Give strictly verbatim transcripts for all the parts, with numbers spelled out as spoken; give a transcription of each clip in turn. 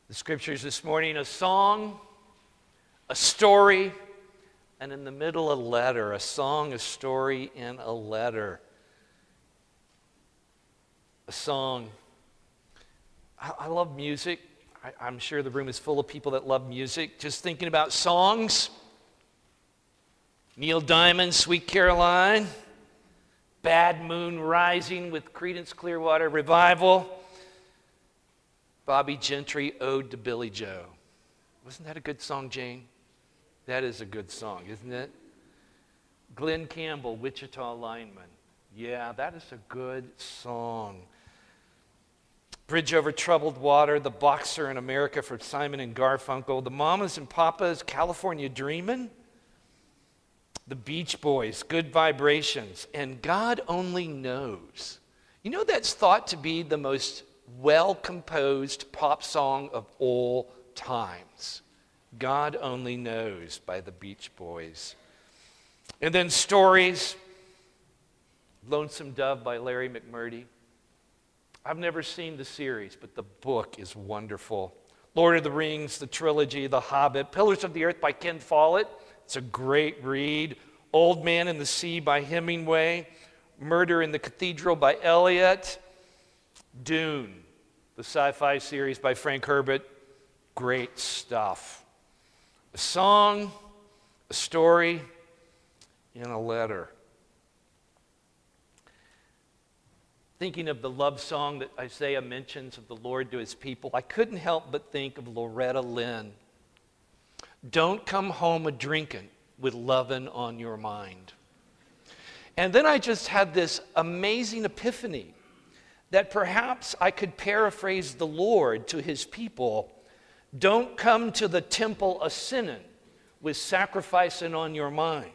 The scriptures this morning, a song, a story, and in the middle, a letter. A song, a story, and a letter. A song. I, I love music. I, I'm sure the room is full of people that love music. Just thinking about songs. Neil Diamond, Sweet Caroline. Bad Moon Rising with Creedence Clearwater Revival. Bobby Gentry, Ode to Billy Joe. Wasn't that a good song, Jane? That is a good song, isn't it? Glenn Campbell, Wichita Lineman. Yeah, that is a good song. Bridge Over Troubled Water, The Boxer in America for Simon and Garfunkel. The Mamas and Papas, California Dreamin'. The Beach Boys, Good Vibrations. And God Only Knows. You know, that's thought to be the most well-composed pop song of all times. God Only Knows by the Beach Boys. And then stories. Lonesome Dove by Larry McMurtry. I've never seen the series, but the book is wonderful. Lord of the Rings, the trilogy, The Hobbit. Pillars of the Earth by Ken Follett. It's a great read. Old Man and the Sea by Hemingway. Murder in the Cathedral by Eliot. Dune, the sci-fi series by Frank Herbert. Great stuff. A song, a story, and a letter. Thinking of the love song that Isaiah mentions of the Lord to his people, I couldn't help but think of Loretta Lynn. Don't come home a-drinking with lovin' on your mind. And then I just had this amazing epiphany that perhaps I could paraphrase the Lord to his people. Don't come to the temple a-sinnin' with sacrificing on your mind.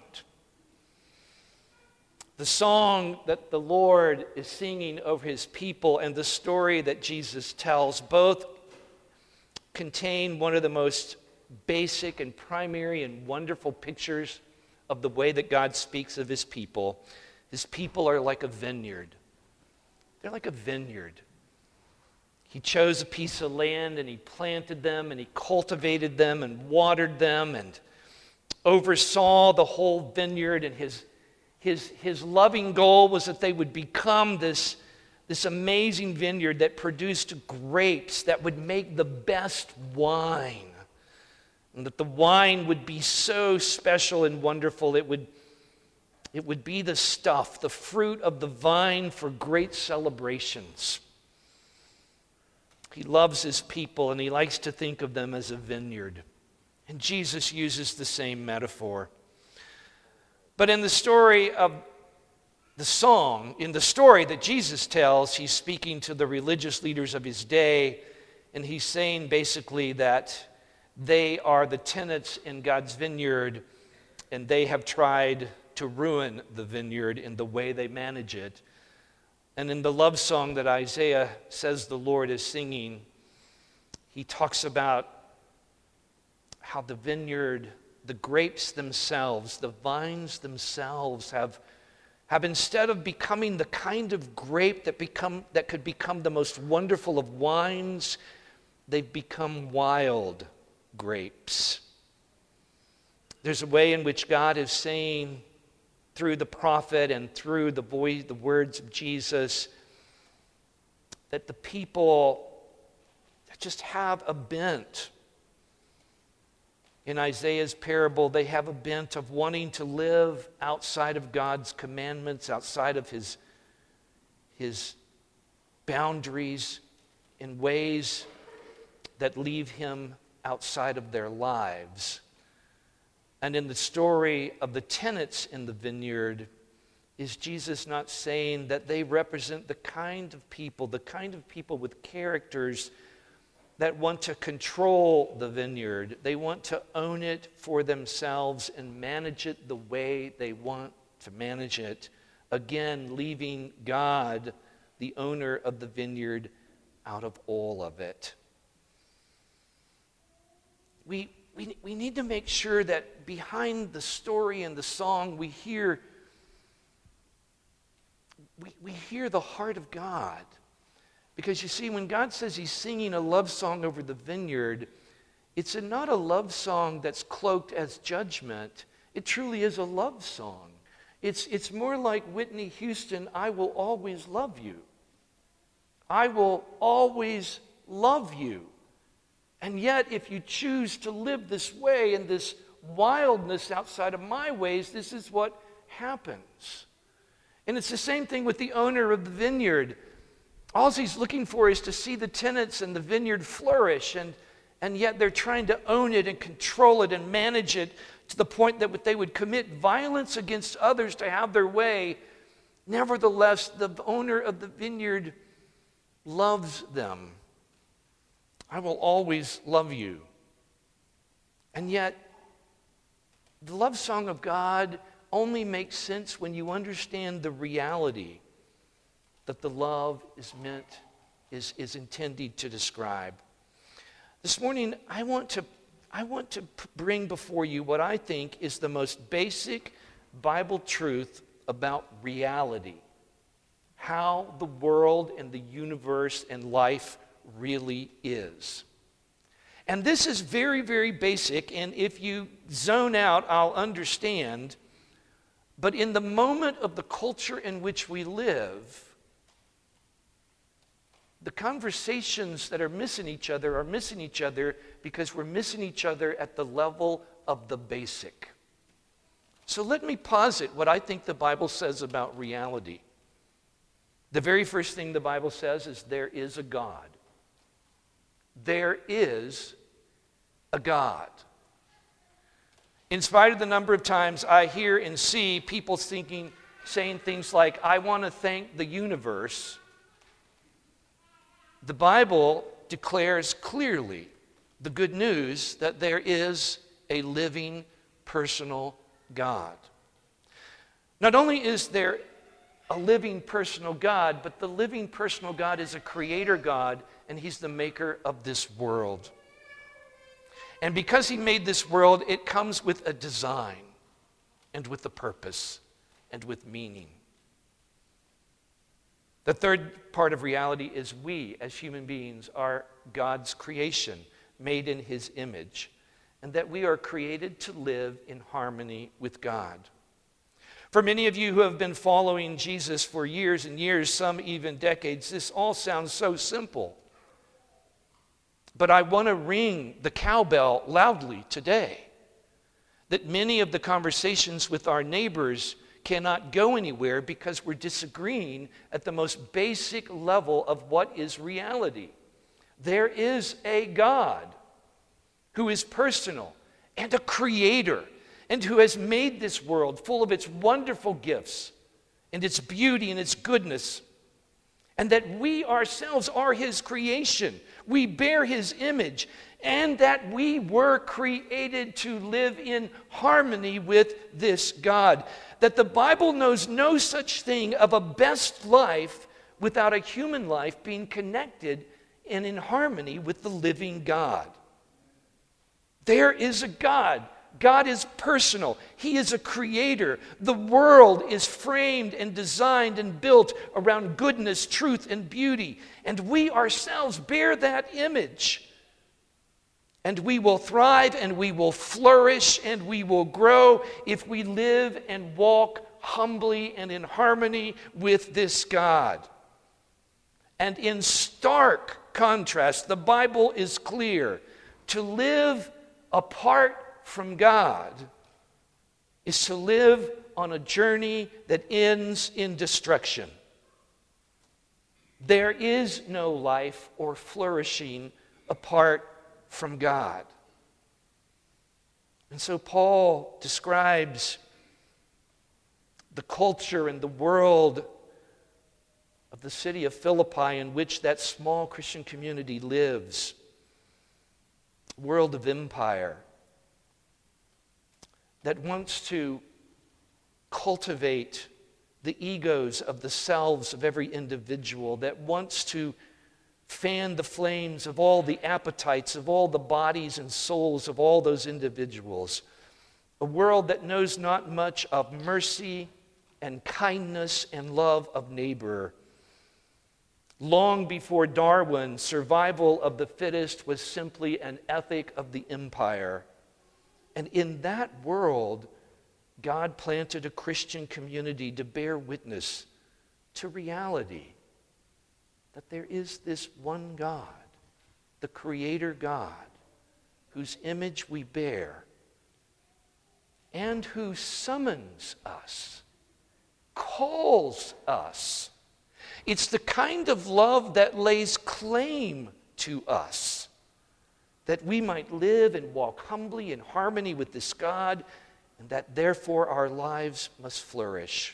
The song that the Lord is singing over his people and the story that Jesus tells both contain one of the most basic and primary and wonderful pictures of the way that God speaks of his people. His people are like a vineyard. They're like a vineyard. He chose a piece of land and he planted them and he cultivated them and watered them and oversaw the whole vineyard. And his, his, his loving goal was that they would become this, this amazing vineyard that produced grapes that would make the best wine. And that the wine would be so special and wonderful, it would It would be the stuff, the fruit of the vine for great celebrations. He loves his people and he likes to think of them as a vineyard. And Jesus uses the same metaphor. But in the story of the song, in the story that Jesus tells, he's speaking to the religious leaders of his day, and he's saying basically that they are the tenants in God's vineyard, and they have tried to ruin the vineyard in the way they manage it. And in the love song that Isaiah says the Lord is singing, he talks about how the vineyard, the grapes themselves, the vines themselves have, have instead of becoming the kind of grape that, become, that could become the most wonderful of wines, they've become wild grapes. There's a way in which God is saying, through the prophet and through the voice, the words of Jesus, that the people just have a bent. In Isaiah's parable, they have a bent of wanting to live outside of God's commandments, outside of his, his boundaries, in ways that leave him outside of their lives. And in the story of the tenants in the vineyard, is Jesus not saying that they represent the kind of people, the kind of people with characters that want to control the vineyard? They want to own it for themselves and manage it the way they want to manage it. Again, leaving God, the owner of the vineyard, out of all of it. We We, we need to make sure that behind the story and the song we hear, we, we hear the heart of God. Because you see, when God says he's singing a love song over the vineyard, it's a, not a love song that's cloaked as judgment. It truly is a love song. It's, it's more like Whitney Houston, I will always love you. I will always love you. And yet, if you choose to live this way in this wildness outside of my ways, this is what happens. And it's the same thing with the owner of the vineyard. All he's looking for is to see the tenants and the vineyard flourish, and, and yet they're trying to own it and control it and manage it to the point that they would commit violence against others to have their way. Nevertheless, the owner of the vineyard loves them. I will always love you. And yet, the love song of God only makes sense when you understand the reality that the love is meant, is, is intended to describe. This morning, I want to, I want to bring before you what I think is the most basic Bible truth about reality. How the world and the universe and life really is. And this is very, very basic, and if you zone out, I'll understand. But in the moment of the culture in which we live, the conversations that are missing each other are missing each other because we're missing each other at the level of the basic. So let me posit what I think the Bible says about reality. The very first thing the Bible says is there is a God. There is a God. In spite of the number of times I hear and see people thinking, saying things like, I want to thank the universe, the Bible declares clearly the good news that there is a living, personal God. Not only is there a living, personal God, but the living, personal God is a creator God, and he's the maker of this world. And because he made this world, it comes with a design and with a purpose and with meaning. The third part of reality is we, as human beings, are God's creation, made in his image, and that we are created to live in harmony with God. For many of you who have been following Jesus for years and years, some even decades, this all sounds so simple. But I want to ring the cowbell loudly today that many of the conversations with our neighbors cannot go anywhere because we're disagreeing at the most basic level of what is reality. There is a God who is personal and a creator and who has made this world full of its wonderful gifts and its beauty and its goodness, and that we ourselves are his creation. We bear his image, and that we were created to live in harmony with this God. That the Bible knows no such thing of a best life without a human life being connected and in harmony with the living God. There is a God. God is personal. He is a creator. The world is framed and designed and built around goodness, truth, and beauty. And we ourselves bear that image. And we will thrive and we will flourish and we will grow if we live and walk humbly and in harmony with this God. And in stark contrast, the Bible is clear. To live apart from God is to live on a journey that ends in destruction. There is no life or flourishing apart from God. And so Paul describes the culture and the world of the city of Philippi in which that small Christian community lives. A world of empire that wants to cultivate the egos of the selves of every individual, that wants to fan the flames of all the appetites of all the bodies and souls of all those individuals. A world that knows not much of mercy and kindness and love of neighbor. Long before Darwin, survival of the fittest was simply an ethic of the empire. And in that world, God planted a Christian community to bear witness to reality that there is this one God, the Creator God, whose image we bear, and who summons us, calls us. It's the kind of love that lays claim to us, that we might live and walk humbly in harmony with this God, and that therefore our lives must flourish.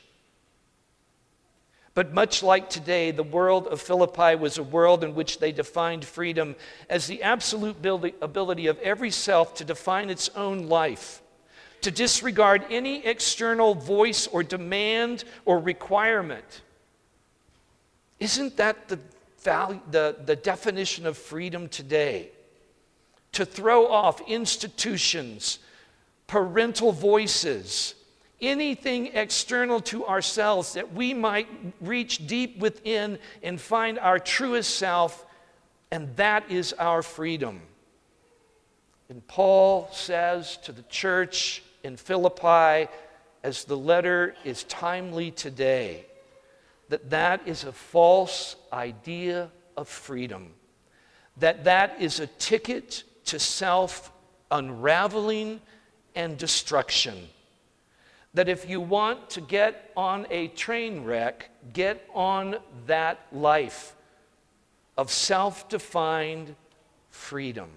But much like today, the world of Philippi was a world in which they defined freedom as the absolute ability of every self to define its own life, to disregard any external voice or demand or requirement. Isn't that the value, the, the definition of freedom today? To throw off institutions, parental voices, anything external to ourselves that we might reach deep within and find our truest self, and that is our freedom. And Paul says to the church in Philippi, as the letter is timely today, that that is a false idea of freedom, that that is a ticket to self-unraveling and destruction. That if you want to get on a train wreck, get on that life of self-defined freedom.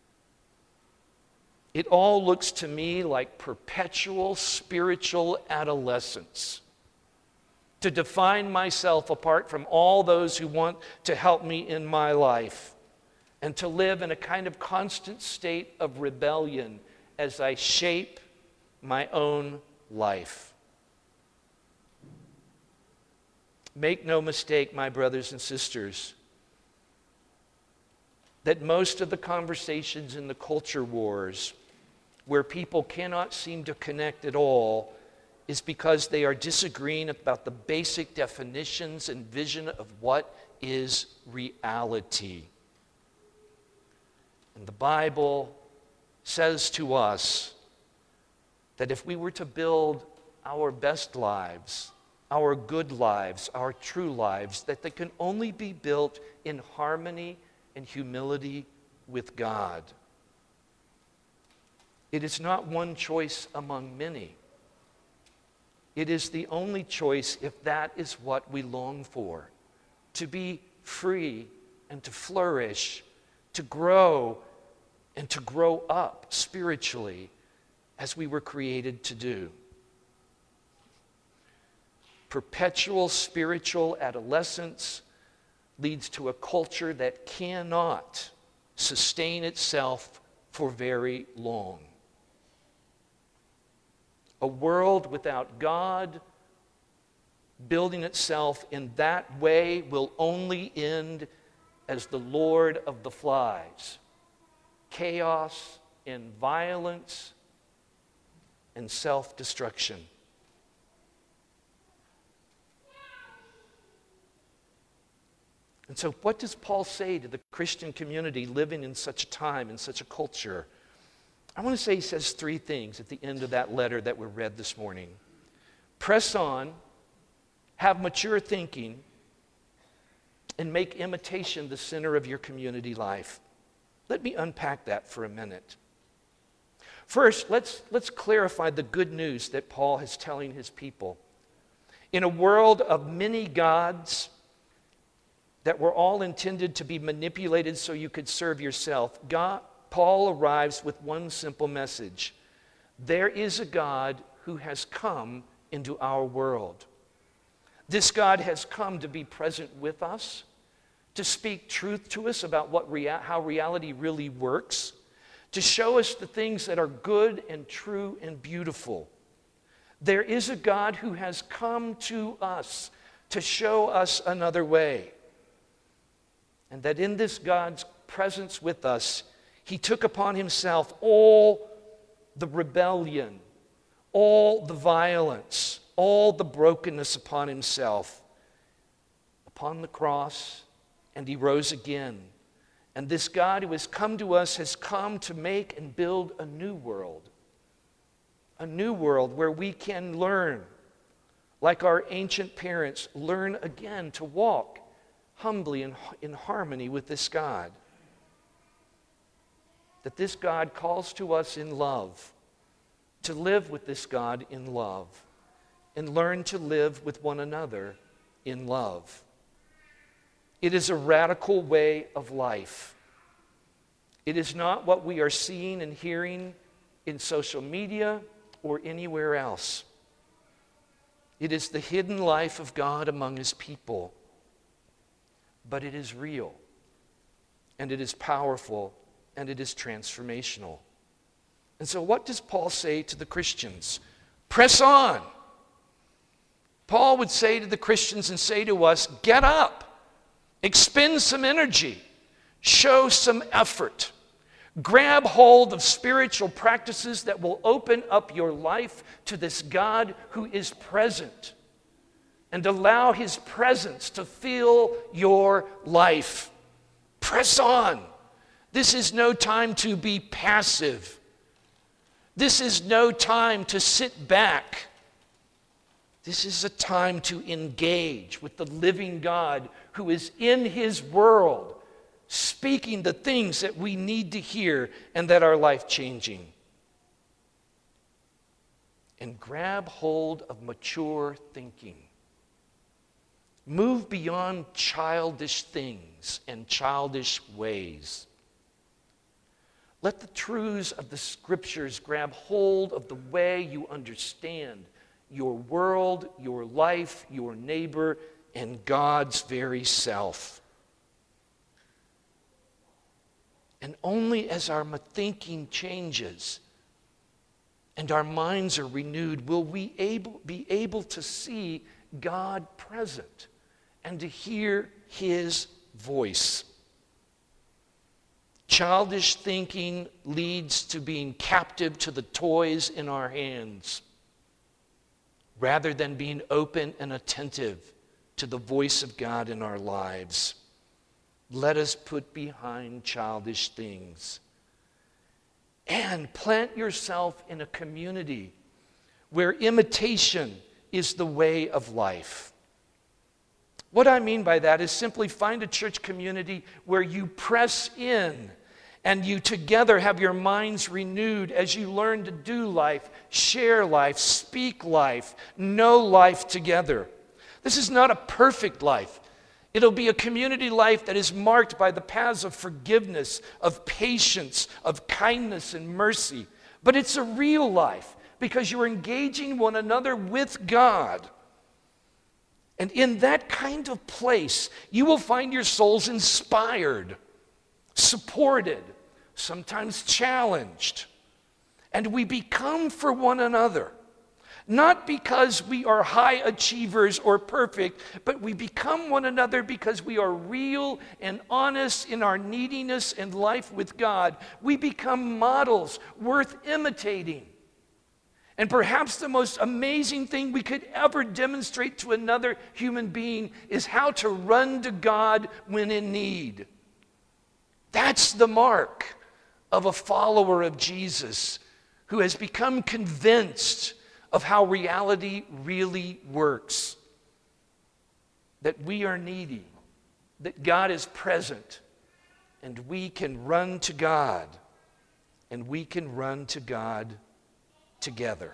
It all looks to me like perpetual spiritual adolescence. To define myself apart from all those who want to help me in my life, and to live in a kind of constant state of rebellion as I shape my own life. Make no mistake, my brothers and sisters, that most of the conversations in the culture wars, where people cannot seem to connect at all, is because they are disagreeing about the basic definitions and vision of what is reality. And the Bible says to us that if we were to build our best lives, our good lives, our true lives, that they can only be built in harmony and humility with God. It is not one choice among many. It is the only choice if that is what we long for, to be free and to flourish, to grow and to grow up spiritually as we were created to do. Perpetual spiritual adolescence leads to a culture that cannot sustain itself for very long. A world without God building itself in that way will only end as the Lord of the Flies. Chaos and violence and self-destruction. And so what does Paul say to the Christian community living in such a time, in such a culture? I want to say he says three things at the end of that letter that we read this morning. Press on, have mature thinking, and make imitation the center of your community life. Let me unpack that for a minute. First, let's, let's clarify the good news that Paul is telling his people. In a world of many gods that were all intended to be manipulated so you could serve yourself, God, Paul arrives with one simple message. There is a God who has come into our world. This God has come to be present with us, to speak truth to us about what rea- how reality really works, to show us the things that are good and true and beautiful. There is a God who has come to us to show us another way. And that in this God's presence with us, he took upon himself all the rebellion, all the violence, all the brokenness upon himself. Upon the cross, and he rose again. And this God who has come to us has come to make and build a new world. A new world where we can learn, like our ancient parents, learn again to walk humbly in, in harmony with this God. That this God calls to us in love, to live with this God in love, and learn to live with one another in love. It is a radical way of life. It is not what we are seeing and hearing in social media or anywhere else. It is the hidden life of God among his people. But it is real, and it is powerful, and it is transformational. And so what does Paul say to the Christians? Press on. Paul would say to the Christians and say to us, get up, expend some energy, show some effort. Grab hold of spiritual practices that will open up your life to this God who is present, and allow his presence to fill your life. Press on. This is no time to be passive. This is no time to sit back. This is a time to engage with the living God who is in his world, speaking the things that we need to hear and that are life-changing. And grab hold of mature thinking. Move beyond childish things and childish ways. Let the truths of the Scriptures grab hold of the way you understand your world, your life, your neighbor, and God's very self. And only as our thinking changes and our minds are renewed will we able, be able to see God present and to hear his voice. Childish thinking leads to being captive to the toys in our hands, rather than being open and attentive to the voice of God in our lives. Let us put behind childish things and plant yourself in a community where imitation is the way of life. What I mean by that is simply find a church community where you press in and you together have your minds renewed as you learn to do life, share life, speak life, know life together. This is not a perfect life. It'll be a community life that is marked by the paths of forgiveness, of patience, of kindness and mercy. But it's a real life because you're engaging one another with God. And in that kind of place, you will find your souls inspired, supported, sometimes challenged. And we become for one another. Not because we are high achievers or perfect, but we become one another because we are real and honest in our neediness and life with God. We become models worth imitating. And perhaps the most amazing thing we could ever demonstrate to another human being is how to run to God when in need. That's the mark of a follower of Jesus who has become convinced of how reality really works. That we are needy, that God is present, and we can run to God, and we can run to God together.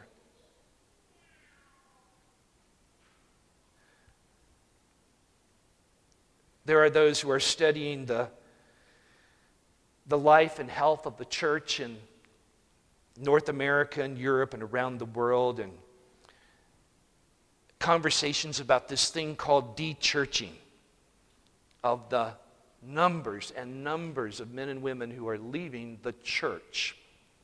There are those who are studying the, the life and health of the church in North America and Europe and around the world, and conversations about this thing called de-churching, of the numbers and numbers of men and women who are leaving the church.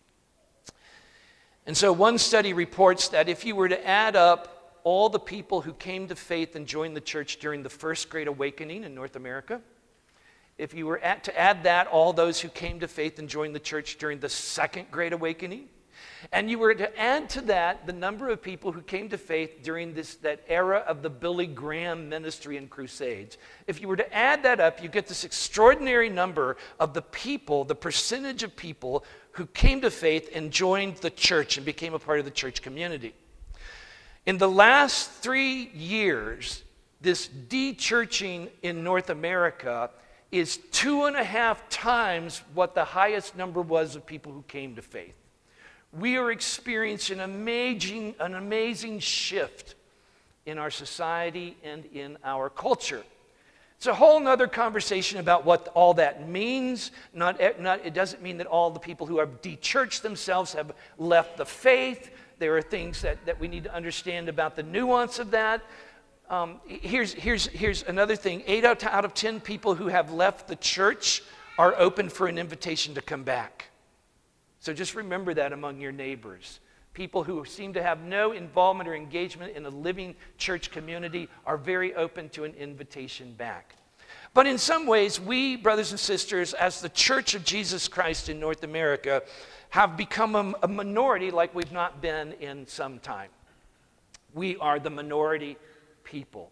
And so one study reports that if you were to add up all the people who came to faith and joined the church during the First Great Awakening in North America, if you were at, to add that, all those who came to faith and joined the church during the Second Great Awakening, And you were to add to that the number of people who came to faith during this, that era of the Billy Graham ministry and crusades. If you were to add that up, you get this extraordinary number of the people, the percentage of people who came to faith and joined the church and became a part of the church community. In the last three years, this de-churching in North America is two and a half times what the highest number was of people who came to faith. We are experiencing an amazing, an amazing shift in our society and in our culture. It's a whole nother conversation about what all that means. Not, not, it doesn't mean that all the people who have de-churched themselves have left the faith. There are things that, that we need to understand about the nuance of that. Um, here's, here's, here's another thing. Eight out, out of ten people who have left the church are open for an invitation to come back. So just remember that among your neighbors. People who seem to have no involvement or engagement in a living church community are very open to an invitation back. But in some ways, we, brothers and sisters, as the Church of Jesus Christ in North America, have become a, a minority like we've not been in some time. We are the minority people.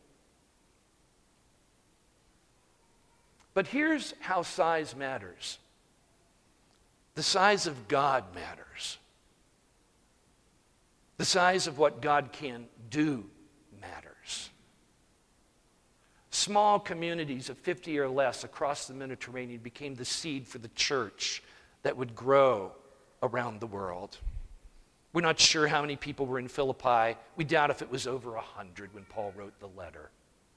But here's how size matters. The size of God matters. The size of what God can do matters. Small communities of fifty or less across the Mediterranean became the seed for the church that would grow around the world. We're not sure how many people were in Philippi. We doubt if it was over a hundred when Paul wrote the letter.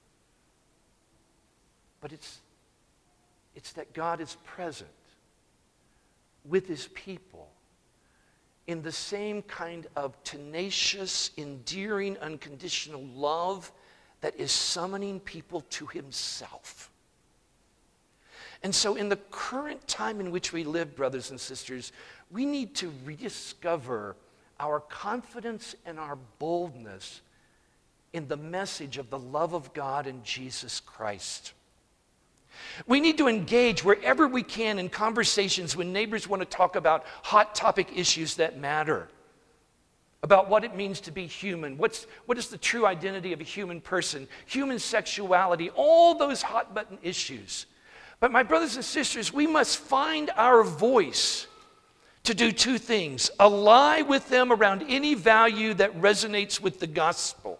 But it's, it's that God is present with his people in the same kind of tenacious, endearing, unconditional love that is summoning people to himself. And so in the current time in which we live, brothers and sisters, we need to rediscover our confidence and our boldness in the message of the love of God in Jesus Christ. We need to engage wherever we can in conversations when neighbors want to talk about hot topic issues that matter, about what it means to be human, what's, what is the true identity of a human person, human sexuality, all those hot button issues. But my brothers and sisters, we must find our voice to do two things: ally with them around any value that resonates with the gospel.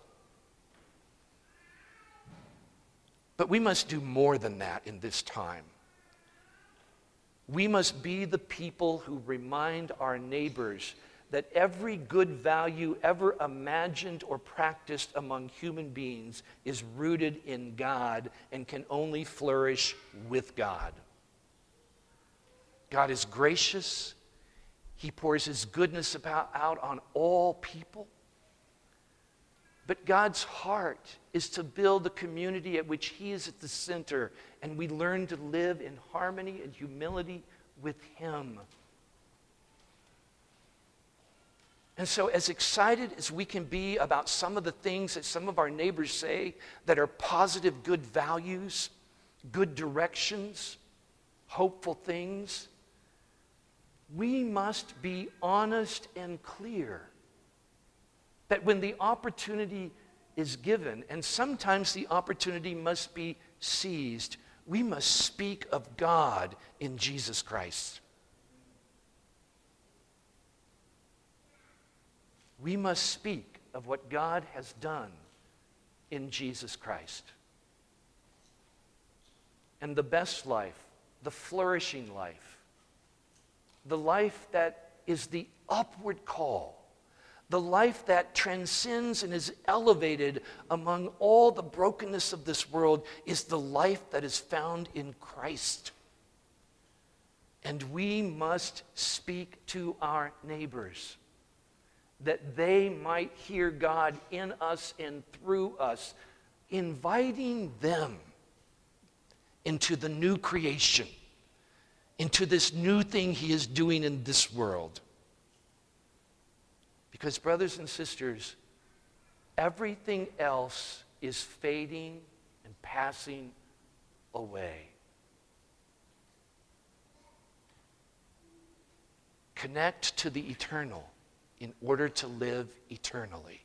But we must do more than that in this time. We must be the people who remind our neighbors that every good value ever imagined or practiced among human beings is rooted in God and can only flourish with God. God is gracious. He pours his goodness about, out on all people. But God's heart is to build a community at which he is at the center, and we learn to live in harmony and humility with him. And so as excited as we can be about some of the things that some of our neighbors say that are positive, good values, good directions, hopeful things, we must be honest and clear that when the opportunity is given, and sometimes the opportunity must be seized, we must speak of God in Jesus Christ. We must speak of what God has done in Jesus Christ. And the best life, the flourishing life, the life that is the upward call, the life that transcends and is elevated among all the brokenness of this world, is the life that is found in Christ. And we must speak to our neighbors that they might hear God in us and through us, inviting them into the new creation, into this new thing he is doing in this world. Because, brothers and sisters, everything else is fading and passing away. Connect to the eternal, in order to live eternally.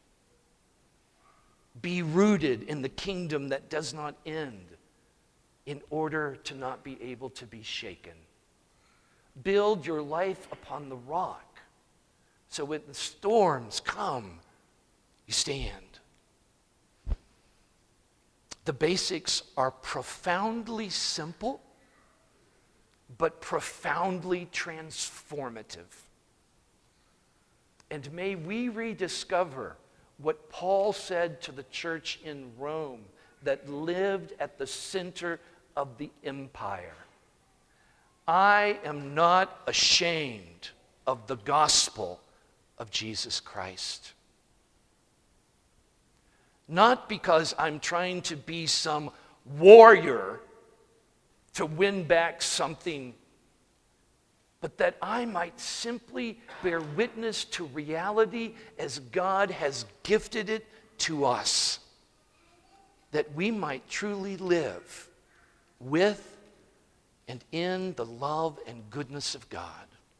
Be rooted in the kingdom that does not end in order to not be able to be shaken. Build your life upon the rock so when the storms come, you stand. The basics are profoundly simple, but profoundly transformative. And may we rediscover what Paul said to the church in Rome that lived at the center of the empire. I am not ashamed of the gospel of Jesus Christ. Not because I'm trying to be some warrior to win back something, but that I might simply bear witness to reality as God has gifted it to us, that we might truly live with and in the love and goodness of God.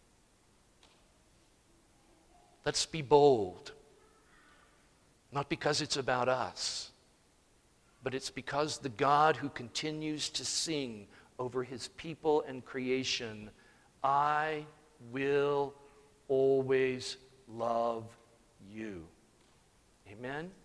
Let's be bold, not because it's about us, but it's because the God who continues to sing over his people and creation, I will always love you. Amen?